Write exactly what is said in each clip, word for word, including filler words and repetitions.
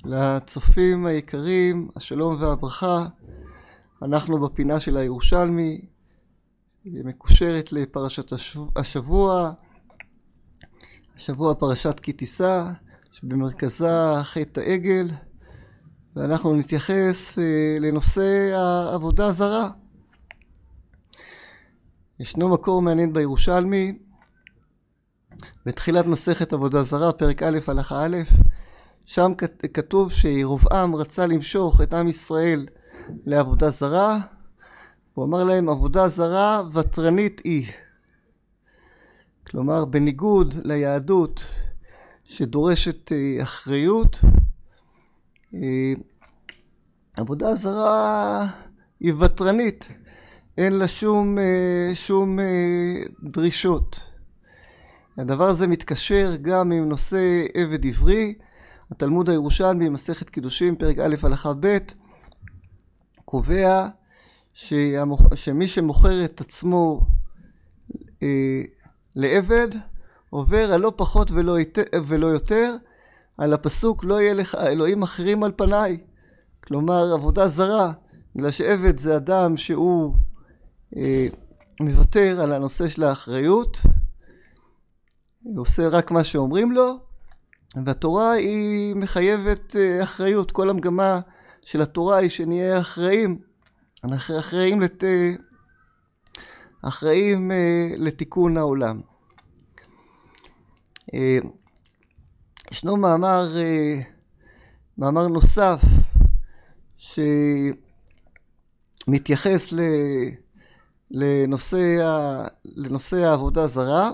לצופים היקרים, השלום והברכה. אנחנו בפינה של הירושלמי, מקושרת לפרשת השבוע, השבוע פרשת כי תישא, שבמרכזה חטא העגל, ואנחנו נתייחס לנושא העבודה הזרה. ישנו מקור מעניין בירושלמי, בתחילת מסכת עבודה זרה, פרק א' הלכה א', שם כתוב שירבעם רצה למשוך את עם ישראל לעבודה זרה. הוא אמר להם, עבודה זרה ותרנית היא. כלומר, בניגוד ליהדות שדורשת אחריות, עבודה זרה היא ותרנית, אין לה שום, שום דרישות. הדבר הזה מתקשר גם עם נושא עבד עברי. התלמוד הירושלמי מסכת קידושים פרק א' הלכה ב' קובע שמי שמוכר את עצמו אה, לעבד עובר על לא פחות ולא, יותר, ולא יותר על הפסוק לא יהיה לך אלוהים אחרים על פניי. כלומר עבודה זרה, בגלל שעבד זה אדם שהוא אה, מוותר על הנושא של האחריות, הוא עושה רק מה שאומרים לו, והתורה היא מחייבת אחריות. כל המגמה של התורה היא שנהיה אחראים, אנחנו אחראים, לת... אחראים לתיקון העולם. ישנו מאמר, מאמר נוסף שמתייחס לנושא, לנושא העבודה זרה.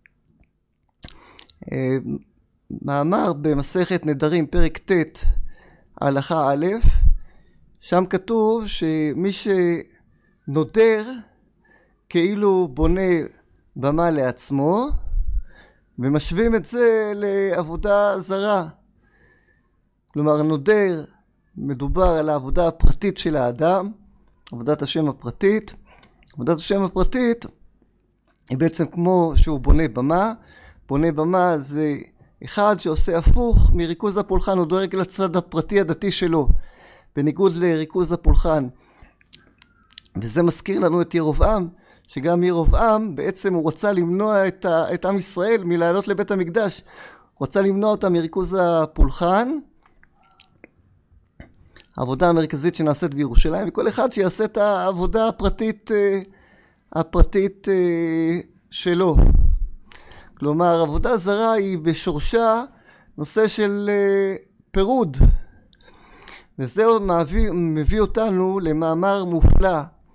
מאמר במסכת נדרים פרק ט' הלכה א', שם כתוב שמי שנודר כאילו בונה במה לעצמו, ומשווים את זה לעבודה זרה. כלומר נודר מדובר על העבודה הפרטית של האדם, עבודת השם הפרטית. עבודת השם הפרטית היא בעצם כמו שהוא בונה במה. בונה במה זה אחד שעושה הפוך מריכוז הפולחן, הוא דואג לצד הפרטי הדתי שלו, בניגוד לריכוז הפולחן. וזה מזכיר לנו את ירבעם, שגם ירבעם בעצם הוא רצה למנוע את, ה, את עם ישראל מלעלות לבית המקדש. הוא רצה למנוע אותם מריכוז הפולחן, העבודה המרכזית שנעשית בירושלים, וכל אחד שיעשה את העבודה הפרטית, הפרטית שלו. כלומר, עבודה זרה היא בשורשה נושא של פירוד. וזהו מביא, מביא אותנו למאמר מופלא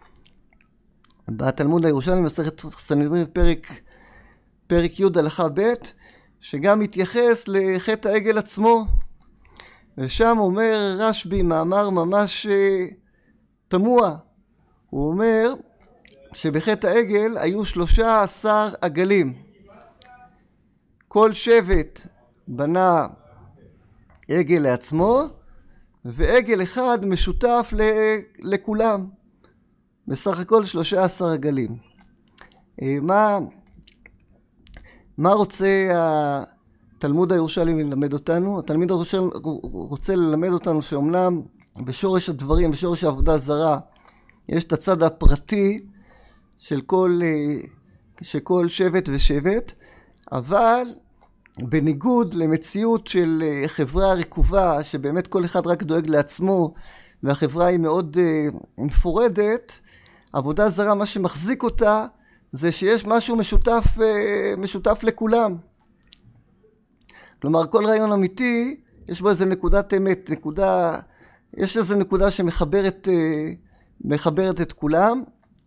בתלמוד הירושלמי מסכת סנהדרין פרק, פרק י' הלכה ב', שגם מתייחס לחטא העגל עצמו. ושם אומר רשב"י מאמר ממש תמוה. הוא אומר שבחטא העגל היו שלושה עשר עגלים. כל שבט בנה עגל לעצמו, ועגל אחד משותף לכולם. בסך הכל שלושה עשר עגלים. מה, מה רוצה התלמוד הירושלמי ללמד אותנו? התלמיד הירושלמי רוצה ללמד אותנו שאומנם בשורש הדברים, בשורש העבודה זרה, יש את הצד הפרטי של כל, של כל שבט ושבט, אבל בניגוד למציאות של חברה רקובה, שבאמת כל אחד רק דואג לעצמו, והחברה היא מאוד מפורדת, עבודה זרה, מה שמחזיק אותה, זה שיש משהו משותף, משותף לכולם. כלומר, כל רעיון אמיתי, יש בו איזה נקודת אמת, נקודה, יש איזה נקודה שמחברת, מחברת את כולם.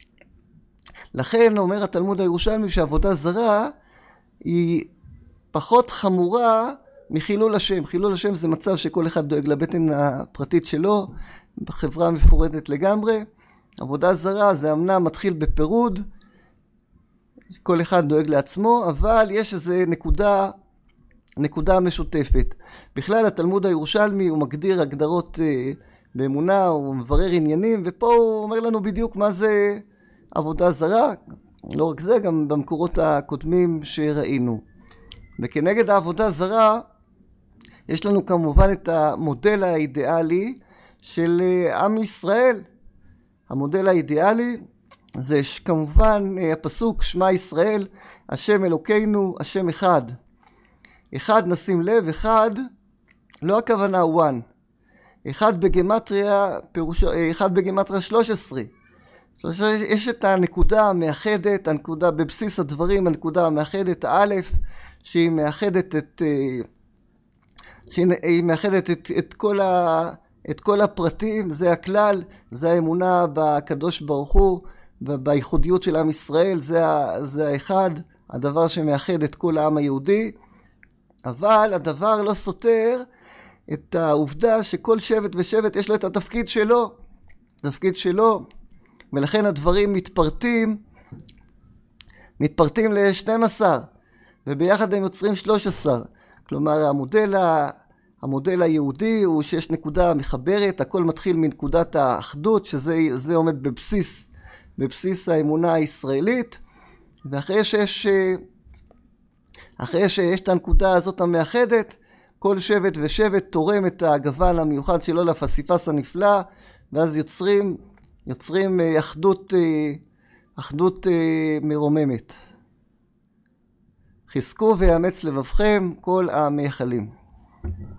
לכן אומר התלמוד הירושלמי שעבודה זרה היא פחות חמורה מחילול השם. חילול השם זה מצב שכל אחד דואג לבטן הפרטית שלו, בחברה מפורדת לגמרי. עבודה זרה זה אמנם מתחיל בפירוד, כל אחד דואג לעצמו, אבל יש איזה נקודה, נקודה משותפת. בכלל התלמוד הירושלמי הוא מגדיר הגדרות אה, באמונה, הוא מברר עניינים, ופה הוא אומר לנו בדיוק מה זה עבודה זרה. לא רק זה, גם במקורות הקודמים שראינו. וכנגד העבודה זרה יש לנו כמובן את המודל האידיאלי של עם ישראל. המודל האידיאלי זה כמובן הפסוק שמע ישראל, השם אלוקינו, השם אחד. אחד, נשים לב, אחד, לא הכוונה one. אחד בגמטריה, פירושו, אחד בגמטריה שלוש עשרה. יש את הנקודה המאחדת, הנקודה בבסיס הדברים, הנקודה המאחדת, האלף, שהיא מאחדת את, שהיא מאחדת את, את, כל ה, את כל הפרטים, זה הכלל, זה האמונה בקדוש ברוך הוא, ובייחודיות של עם ישראל, זה, זה האחד, הדבר שמאחד את כל העם היהודי, אבל הדבר לא סותר את העובדה שכל שבט ושבט יש לו את התפקיד שלו, התפקיד שלו, ולכן הדברים מתפרטים, מתפרטים ל-שתים עשרה, וביחד הם יוצרים שלוש עשרה. כלומר, המודל, ה... המודל היהודי הוא שיש נקודה מחברת, הכל מתחיל מנקודת האחדות, שזה זה עומד בבסיס, בבסיס האמונה הישראלית, ואחרי שיש, אחרי שיש את הנקודה הזאת המאחדת, כל שבט ושבט תורם את הגוון המיוחד שלו לפסיפס הנפלא, ואז יוצרים, יוצרים אחדות, אחדות מרוממת. חזקו ויאמץ לבבכם כל המייחלים.